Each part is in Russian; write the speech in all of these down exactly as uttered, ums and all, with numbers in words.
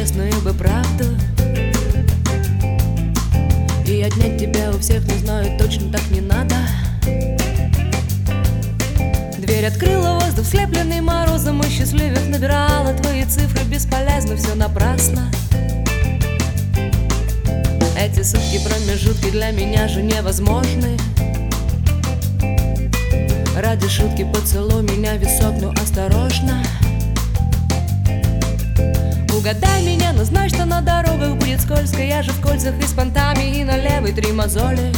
честную бы правду и отнять тебя у всех, но знаю, точно так не надо. Дверь открыла, воздух слепленный морозом, и счастливых набирала твои цифры. Бесполезно, все напрасно. Эти сутки промежутки для меня же невозможны. Ради шутки поцелуй меня в висок, но осторожно. Угадай меня, но знай, что на дорогах будет скользко. Я же в кольцах и с понтами, и на левой три мозоли.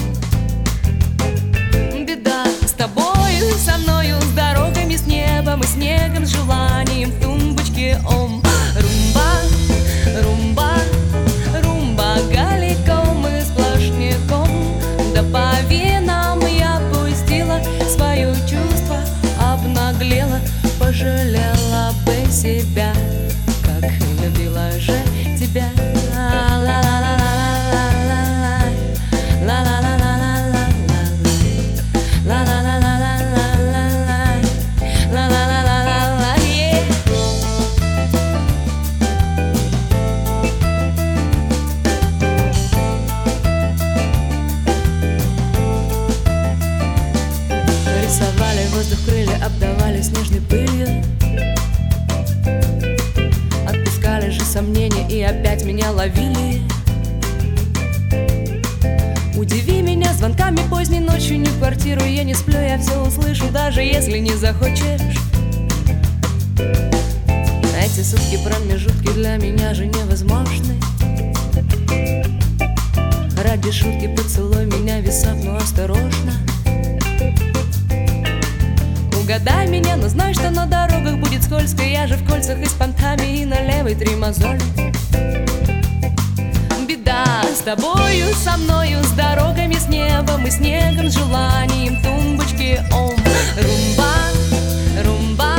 Беда с тобою, со мною, с дорогами, с небом и снегом, с желанием в тумбочке. Ом, румба, румба, румба, голиком и сплошняком. Да по венам я пустила свое чувство, обнаглела, пожалела бы себя, как любила же тебя. Рисовали воздух, крылья обдавали снежной пылью. Отпускали же сомнения и опять меня ловили. Удиви меня звонками поздней ночью, не в квартиру я не сплю, я все услышу, даже если не захочешь. Эти сутки промежутки для меня же невозможны. Ради шутки поцелуй меня в висок, но осторожно. Угадай меня, но знай, что на дорогах будет скользко. Я же в кольцах и с понтами, и на левой три мозоли. Беда с тобою, со мною, с дорогами, с небом и снегом, с желанием в тумбочке. Ом, румба, румба,